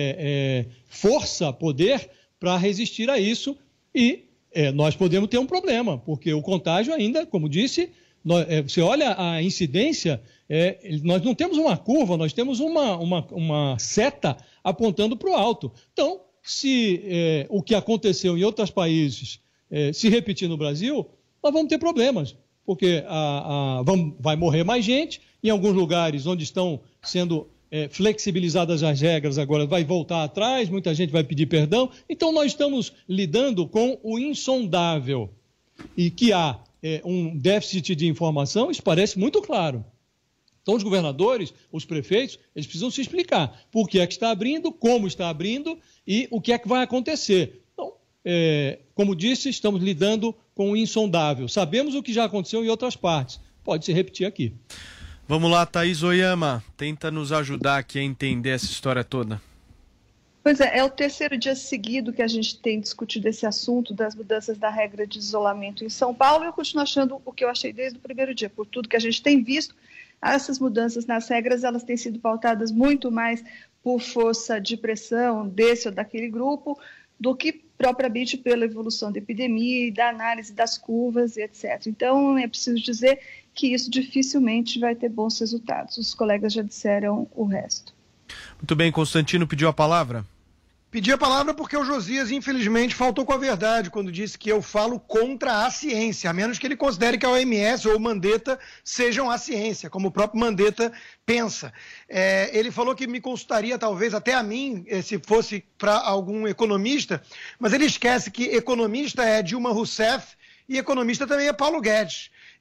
força, poder para resistir a isso. E nós podemos ter um problema, porque o contágio ainda, como disse, você olha a incidência, nós não temos uma curva, nós temos uma seta apontando para o alto. Então, se o que aconteceu em outros países se repetir no Brasil, nós vamos ter problemas. Porque vai morrer mais gente, em alguns lugares onde estão sendo flexibilizadas as regras, agora vai voltar atrás, muita gente vai pedir perdão. Então, nós estamos lidando com o insondável. E que há um déficit de informação, isso parece muito claro. Então, os governadores, os prefeitos, eles precisam se explicar por que é que está abrindo, como está abrindo e o que é que vai acontecer. Então, como disse, estamos lidando com o insondável. Sabemos o que já aconteceu em outras partes. Pode se repetir aqui. Vamos lá, Thaís Oyama. Tenta nos ajudar aqui a entender essa história toda. Pois é o terceiro dia seguido que a gente tem discutido esse assunto das mudanças da regra de isolamento em São Paulo. Eu continuo achando o que eu achei desde o primeiro dia. Por tudo que a gente tem visto, essas mudanças nas regras, elas têm sido pautadas muito mais por força de pressão desse ou daquele grupo, do que propriamente pela evolução da epidemia e da análise das curvas e etc. Então, é preciso dizer que isso dificilmente vai ter bons resultados. Os colegas já disseram o resto. Muito bem, Constantino pediu a palavra. Pedi a palavra porque o Josias, infelizmente, faltou com a verdade quando disse que eu falo contra a ciência, a menos que ele considere que a OMS ou o Mandetta sejam a ciência, como o próprio Mandetta pensa. Ele falou que me consultaria, talvez, até a mim, se fosse para algum economista, mas ele esquece que economista é Dilma Rousseff e economista também é Paulo Guedes.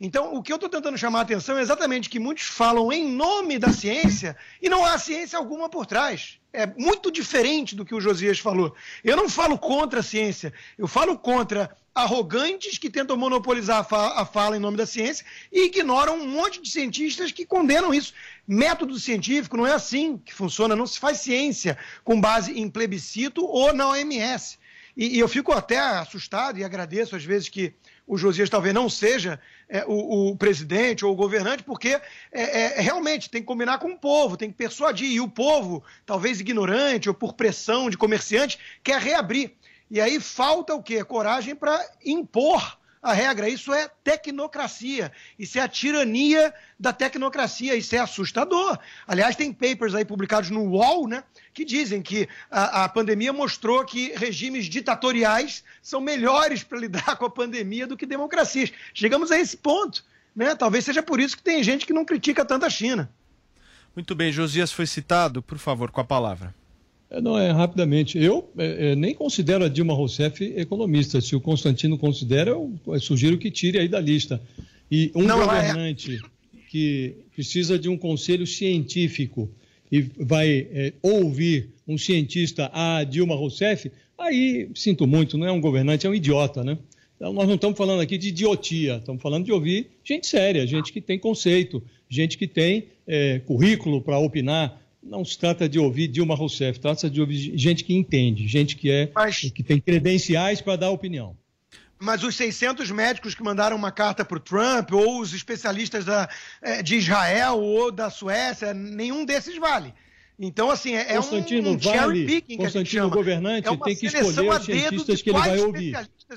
Então, o que eu estou tentando chamar a atenção é exatamente que muitos falam em nome da ciência e não há ciência alguma por trás. É muito diferente do que o Josias falou. Eu não falo contra a ciência, eu falo contra arrogantes que tentam monopolizar a fala em nome da ciência e ignoram um monte de cientistas que condenam isso. Método científico não é assim que funciona, não se faz ciência com base em plebiscito ou na OMS. E eu fico até assustado e agradeço às vezes que o Josias talvez não seja o presidente ou o governante, porque realmente tem que combinar com o povo, tem que persuadir. E o povo, talvez ignorante ou por pressão de comerciante, quer reabrir. E aí falta o quê? Coragem para impor a regra. Isso é tecnocracia, isso é a tirania da tecnocracia, isso é assustador. Aliás, tem papers aí publicados no UOL, né, que dizem que a pandemia mostrou que regimes ditatoriais são melhores para lidar com a pandemia do que democracias. Chegamos a esse ponto, né? Talvez seja por isso que tem gente que não critica tanto a China. Muito bem, Josias foi citado, por favor, com a palavra. Não, rapidamente. Eu nem considero a Dilma Rousseff economista. Se o Constantino considera, eu sugiro que tire aí da lista. E governante que precisa de um conselho científico e vai ouvir um cientista, a Dilma Rousseff, aí, sinto muito, não é um governante, é um idiota, né? Então, nós não estamos falando aqui de idiotia, estamos falando de ouvir gente séria, gente que tem conceito, gente que tem currículo para opinar. Não se trata de ouvir Dilma Rousseff, trata-se de ouvir gente que entende, gente que tem credenciais para dar opinião. Mas os 600 médicos que mandaram uma carta para o Trump, ou os especialistas de Israel ou da Suécia, nenhum desses vale. Então, assim, Constantino, cherry picking que a gente chama. O governante tem que escolher os cientistas que ele vai ouvir.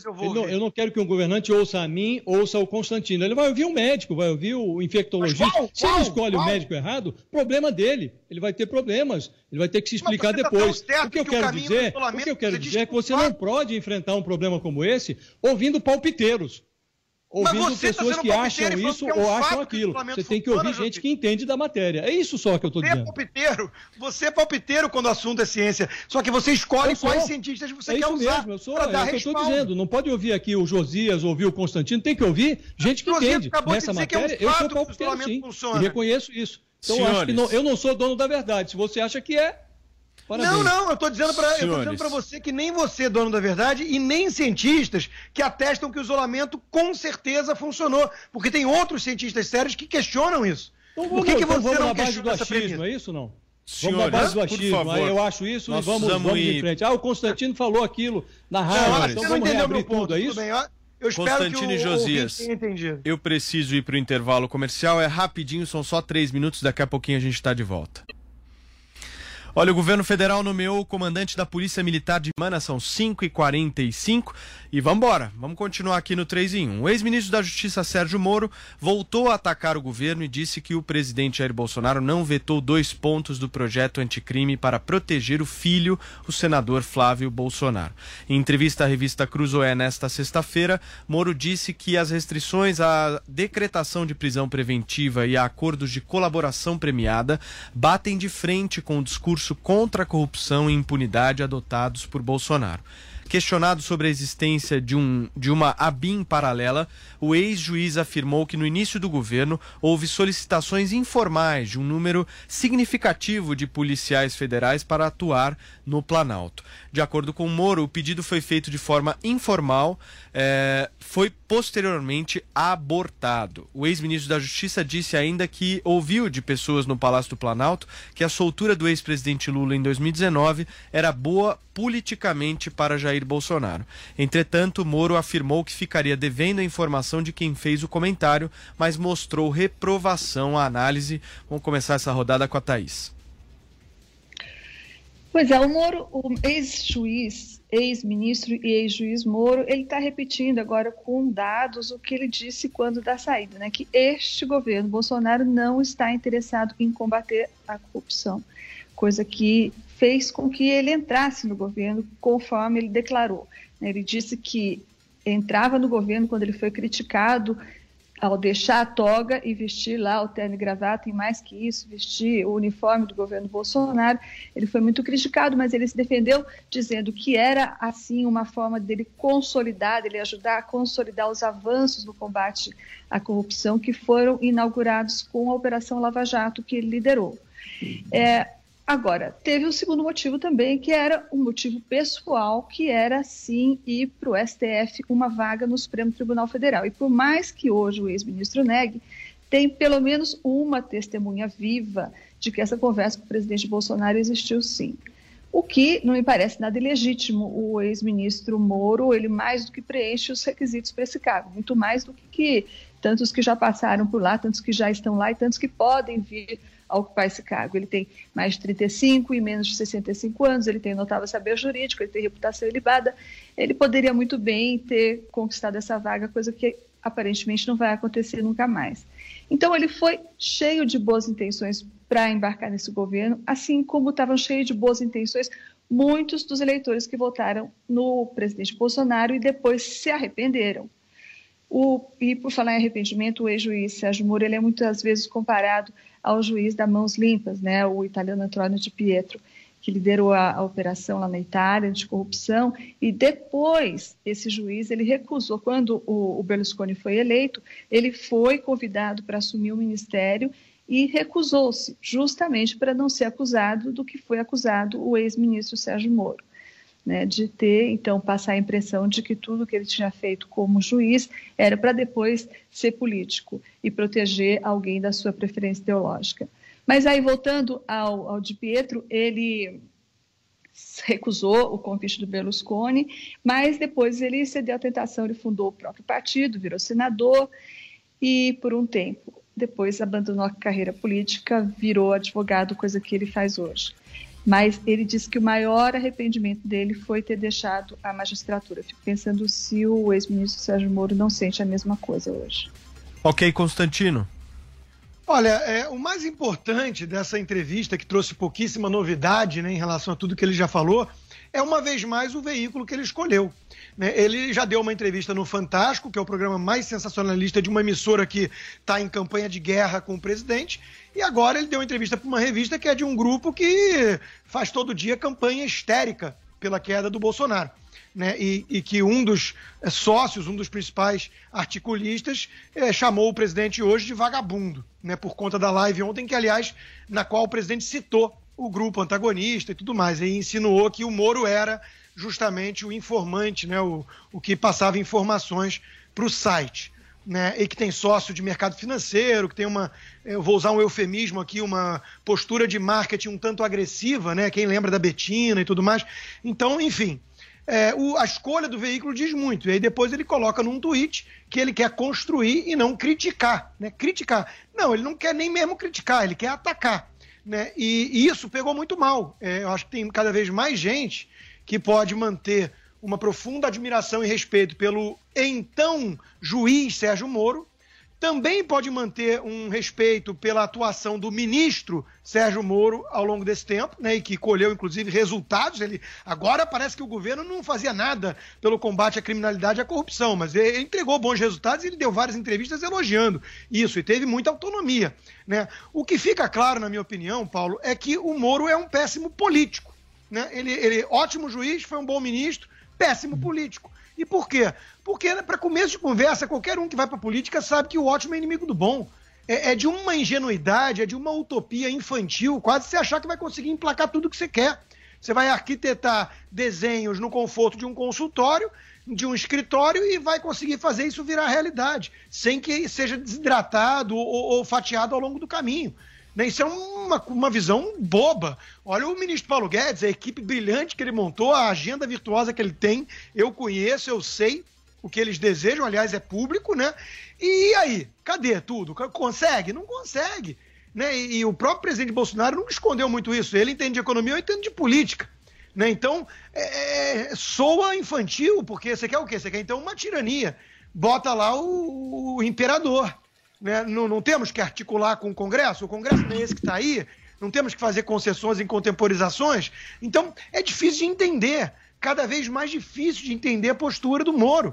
Eu não quero que um governante ouça a mim, ouça o Constantino. Ele vai ouvir um médico, vai ouvir o infectologista. Se ele escolhe o médico errado, problema dele. Ele vai ter problemas. Ele vai ter que se explicar depois. O que eu quero dizer é que você não pode enfrentar um problema como esse ouvindo palpiteiros. Ouvindo pessoas que acham isso ou acham aquilo. Você tem que ouvir gente que entende da matéria. É isso só que eu estou dizendo. Você é palpiteiro quando o assunto é ciência. Só que você escolhe quais cientistas você quer usar. É isso o que eu estou dizendo. Não pode ouvir aqui o Josias, ouvir o Constantino. Tem que ouvir gente que entende. Nessa matéria, eu sou palpiteiro, sim. E reconheço isso. Então, eu acho que eu não sou dono da verdade. Se você acha que é, parabéns. Não, eu estou dizendo para você que nem você é dono da verdade e nem cientistas que atestam que o isolamento com certeza funcionou. Porque tem outros cientistas sérios que questionam isso. Então, Por que você não questiona essa premissa? É isso não? Senhores, vamos na base do achismo. Aí eu acho isso e vamos em frente. O Constantino falou aquilo na rádio, então vamos reabrir tudo, é isso? Eu espero Constantino e Josias, eu preciso ir para o intervalo comercial, é rapidinho, são só 3 minutos, daqui a pouquinho a gente está de volta. Olha, o governo federal nomeou o comandante da Polícia Militar de Mana, são 5h45 e vamos continuar aqui no 3 em 1. O ex-ministro da Justiça, Sérgio Moro, voltou a atacar o governo e disse que o presidente Jair Bolsonaro não vetou 2 pontos do projeto anticrime para proteger o filho, o senador Flávio Bolsonaro. Em entrevista à revista Cruzoé nesta sexta-feira, Moro disse que as restrições à decretação de prisão preventiva e a acordos de colaboração premiada batem de frente com o discurso contra a corrupção e impunidade adotados por Bolsonaro. Questionado sobre a existência de uma ABIN paralela, o ex-juiz afirmou que no início do governo houve solicitações informais de um número significativo de policiais federais para atuar no Planalto. De acordo com Moro, o pedido foi feito de forma informal, foi posteriormente abortado. O ex-ministro da Justiça disse ainda que ouviu de pessoas no Palácio do Planalto que a soltura do ex-presidente Lula em 2019 era boa politicamente para Jair Bolsonaro. Entretanto, Moro afirmou que ficaria devendo a informação de quem fez o comentário, mas mostrou reprovação à análise. Vamos começar essa rodada com a Thaís. Pois é, o Moro, o ex-juiz, ex-ministro e ex-juiz Moro, ele está repetindo agora com dados o que ele disse quando da saída, né? Que este governo Bolsonaro não está interessado em combater a corrupção, coisa que fez com que ele entrasse no governo conforme ele declarou. Ele disse que entrava no governo quando ele foi criticado ao deixar a toga e vestir lá o terno e gravata, e mais que isso, vestir o uniforme do governo Bolsonaro, ele foi muito criticado, mas ele se defendeu dizendo que era, assim, uma forma dele consolidar, dele ajudar a consolidar os avanços no combate à corrupção que foram inaugurados com a Operação Lava Jato, que ele liderou. Agora, teve um segundo motivo também, que era um motivo pessoal, que era, sim, ir para o STF uma vaga no Supremo Tribunal Federal. E por mais que hoje o ex-ministro negue, tem pelo menos uma testemunha viva de que essa conversa com o presidente Bolsonaro existiu, sim. O que não me parece nada ilegítimo. O ex-ministro Moro, ele mais do que preenche os requisitos para esse cargo, muito mais do que tantos que já passaram por lá, tantos que já estão lá e tantos que podem vir a ocupar esse cargo. Ele tem mais de 35 e menos de 65 anos, ele tem notável saber jurídico, ele tem reputação ilibada, ele poderia muito bem ter conquistado essa vaga, coisa que aparentemente não vai acontecer nunca mais. Então ele foi cheio de boas intenções para embarcar nesse governo, assim como estavam cheios de boas intenções muitos dos eleitores que votaram no presidente Bolsonaro e depois se arrependeram. E por falar em arrependimento, o ex-juiz Sérgio Moro, ele é muitas vezes comparado ao juiz da Mãos Limpas, né, o italiano Antonio Di Pietro, que liderou a operação lá na Itália de corrupção, e depois esse juiz, ele recusou, quando o Berlusconi foi eleito, ele foi convidado para assumir o ministério e recusou-se, justamente para não ser acusado do que foi acusado o ex-ministro Sérgio Moro, né, de ter, então, passar a impressão de que tudo que ele tinha feito como juiz era para depois ser político e proteger alguém da sua preferência ideológica. Mas aí, voltando ao Di Pietro, ele recusou o convite do Berlusconi, mas depois ele cedeu à tentação, ele fundou o próprio partido, virou senador e, por um tempo, depois abandonou a carreira política, virou advogado, coisa que ele faz hoje. Mas ele disse que o maior arrependimento dele foi ter deixado a magistratura. Fico pensando se o ex-ministro Sérgio Moro não sente a mesma coisa hoje. Ok, Constantino. Olha, o mais importante dessa entrevista, que trouxe pouquíssima novidade, né, em relação a tudo que ele já falou, é uma vez mais o veículo que ele escolheu. Ele já deu uma entrevista no Fantástico, que é o programa mais sensacionalista de uma emissora que está em campanha de guerra com o presidente, e agora ele deu uma entrevista para uma revista que é de um grupo que faz todo dia campanha histérica pela queda do Bolsonaro, né? E que um dos sócios, um dos principais articulistas, chamou o presidente hoje de vagabundo, né? Por conta da live ontem, que aliás, na qual o presidente citou o grupo antagonista e tudo mais, e insinuou que o Moro era justamente o informante, né, o que passava informações para o site, né, e que tem sócio de mercado financeiro, que tem eu vou usar um eufemismo aqui, uma postura de marketing um tanto agressiva, né, quem lembra da Betina e tudo mais. Então, enfim, a escolha do veículo diz muito, e aí depois ele coloca num tweet que ele quer construir e não criticar, né, criticar. Não, ele não quer nem mesmo criticar, ele quer atacar, né, e isso pegou muito mal. Eu acho que tem cada vez mais gente que pode manter uma profunda admiração e respeito pelo então juiz Sérgio Moro, também pode manter um respeito pela atuação do ministro Sérgio Moro ao longo desse tempo, né, e que colheu, inclusive, resultados. Agora parece que o governo não fazia nada pelo combate à criminalidade e à corrupção, mas ele entregou bons resultados e ele deu várias entrevistas elogiando isso, e teve muita autonomia, né? O que fica claro, na minha opinião, Paulo, é que o Moro é um péssimo político, né? Ele ótimo juiz, foi um bom ministro, péssimo político. E por quê? Porque, para começo de conversa, qualquer um que vai para a política sabe que o ótimo é inimigo do bom. É de uma ingenuidade, é de uma utopia infantil, quase você achar que vai conseguir emplacar tudo que você quer. Você vai arquitetar desenhos no conforto de um consultório, de um escritório, e vai conseguir fazer isso virar realidade, sem que seja desidratado ou fatiado ao longo do caminho. Isso é uma visão boba. Olha o ministro Paulo Guedes, a equipe brilhante que ele montou, a agenda virtuosa que ele tem, eu conheço, eu sei o que eles desejam, aliás, é público, né? E aí, cadê tudo? Consegue? Não consegue, né? E o próprio presidente Bolsonaro não escondeu muito isso. Ele entende de economia, eu entendo de política, né? Então, soa infantil, porque você quer o quê? Você quer, então, uma tirania. Bota lá o imperador. Né? Não temos que articular com o Congresso não é esse que está aí, não temos que fazer concessões em contemporizações. Então, é difícil de entender, cada vez mais difícil de entender a postura do Moro.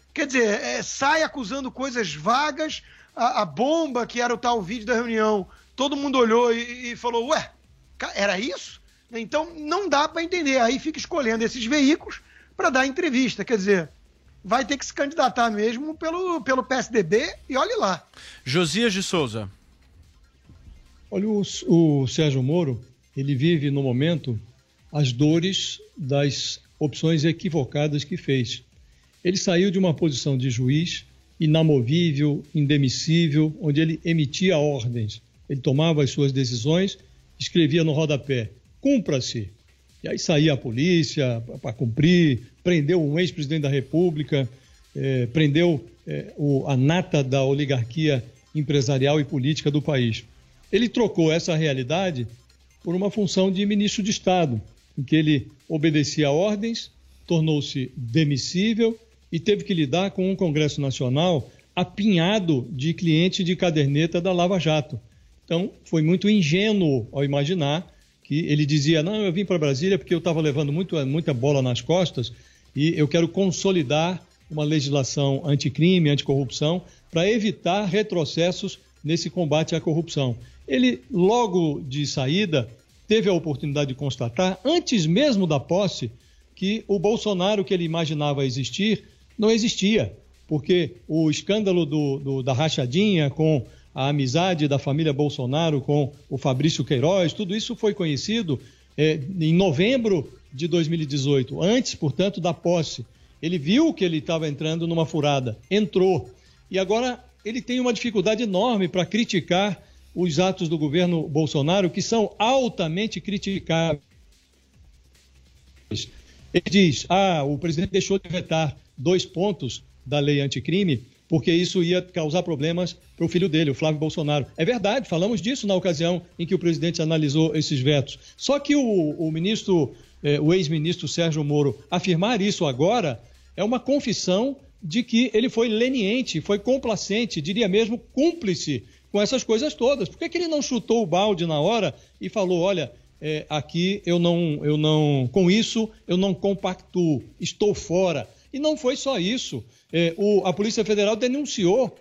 Quer dizer, sai acusando coisas vagas, a bomba, que era o tal vídeo da reunião, todo mundo olhou e falou, ué, era isso? Então não dá para entender, aí fica escolhendo esses veículos para dar entrevista, quer dizer, vai ter que se candidatar mesmo pelo PSDB e olhe lá. Josias de Souza. Olha, o Sérgio Moro, ele vive no momento as dores das opções equivocadas que fez. Ele saiu de uma posição de juiz inamovível, indemissível, onde ele emitia ordens. Ele tomava as suas decisões, escrevia no rodapé, cumpra-se. E aí saía a polícia para cumprir, prendeu um ex-presidente da República, prendeu a nata da oligarquia empresarial e política do país. Ele trocou essa realidade por uma função de ministro de Estado, em que ele obedecia a ordens, tornou-se demissível e teve que lidar com um Congresso Nacional apinhado de cliente de caderneta da Lava Jato. Então, foi muito ingênuo ao imaginar que ele dizia, não, eu vim para Brasília porque eu estava levando muita bola nas costas e eu quero consolidar uma legislação anticrime, anticorrupção, para evitar retrocessos nesse combate à corrupção. Ele, logo de saída, teve a oportunidade de constatar, antes mesmo da posse, que o Bolsonaro que ele imaginava existir, não existia, porque o escândalo da rachadinha com a amizade da família Bolsonaro com o Fabrício Queiroz, tudo isso foi conhecido em novembro de 2018, antes, portanto, da posse. Ele viu que ele estava entrando numa furada, entrou, e agora ele tem uma dificuldade enorme para criticar os atos do governo Bolsonaro, que são altamente criticáveis. Ele diz, o presidente deixou de vetar 2 pontos da lei anticrime, porque isso ia causar problemas para o filho dele, o Flávio Bolsonaro. É verdade, falamos disso na ocasião em que o presidente analisou esses vetos. Só que o ex-ministro Sérgio Moro afirmar isso agora é uma confissão de que ele foi leniente, foi complacente, diria mesmo cúmplice com essas coisas todas. Por que ele não chutou o balde na hora e falou, olha, aqui eu não, com isso eu não compactuo, estou fora. E não foi só isso. A Polícia Federal denunciou,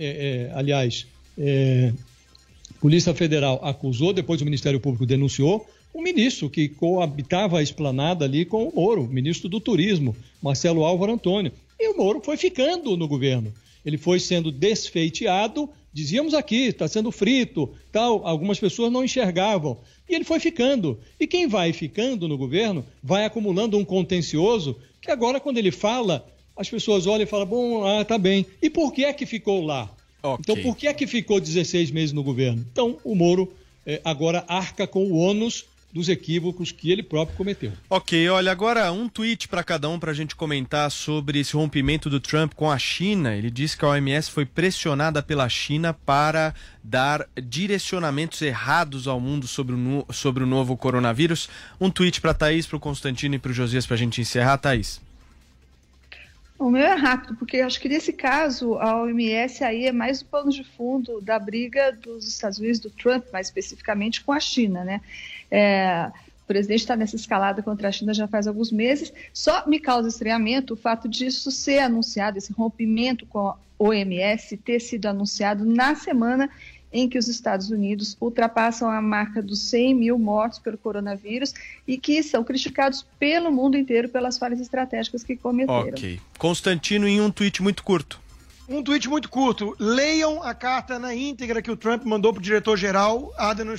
a Polícia Federal acusou, depois o Ministério Público denunciou, um ministro que coabitava a esplanada ali com o Moro, ministro do Turismo, Marcelo Álvaro Antônio. E o Moro foi ficando no governo. Ele foi sendo desfeiteado, dizíamos aqui, está sendo frito, tal. Algumas pessoas não enxergavam. E ele foi ficando. E quem vai ficando no governo vai acumulando um contencioso que agora, quando ele fala, as pessoas olham e falam, bom, tá bem. E por que é que ficou lá? Okay. Então, por que é que ficou 16 meses no governo? Então, o Moro agora arca com o ônus dos equívocos que ele próprio cometeu. Ok, olha, agora um tweet para cada um para a gente comentar sobre esse rompimento do Trump com a China. Ele disse que a OMS foi pressionada pela China para dar direcionamentos errados ao mundo sobre o novo coronavírus. Um tweet para a Thaís, para o Constantino e para o Josias para a gente encerrar. Thaís. O meu é rápido, porque eu acho que nesse caso a OMS aí é mais o pano de fundo da briga dos Estados Unidos, do Trump, mais especificamente com a China, né? O presidente está nessa escalada contra a China já faz alguns meses. Só me causa estranhamento o fato disso ser anunciado, esse rompimento com a OMS ter sido anunciado na semana em que os Estados Unidos ultrapassam a marca dos 100 mil mortos pelo coronavírus e que são criticados pelo mundo inteiro pelas falhas estratégicas que cometeram. Ok. Constantino, em um tweet muito curto. Um tweet muito curto. Leiam a carta na íntegra que o Trump mandou para o diretor-geral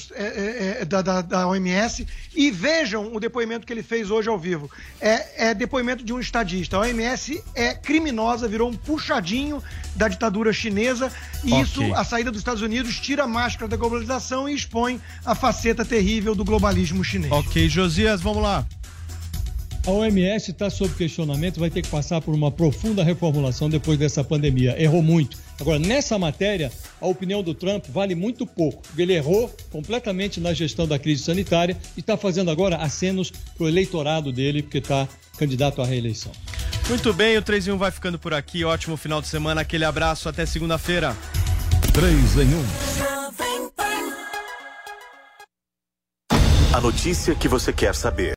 da OMS e vejam o depoimento que ele fez hoje ao vivo. É depoimento de um estadista. A OMS é criminosa, virou um puxadinho da ditadura chinesa e isso, a saída dos Estados Unidos, tira a máscara da globalização e expõe a faceta terrível do globalismo chinês. Ok, Josias, vamos lá. A OMS está sob questionamento, vai ter que passar por uma profunda reformulação depois dessa pandemia. Errou muito. Agora, nessa matéria, a opinião do Trump vale muito pouco. Ele errou completamente na gestão da crise sanitária e está fazendo agora acenos para o eleitorado dele, porque está candidato à reeleição. Muito bem, o 3 em 1 vai ficando por aqui. Ótimo final de semana, aquele abraço, até segunda-feira. 3 em 1. A notícia que você quer saber.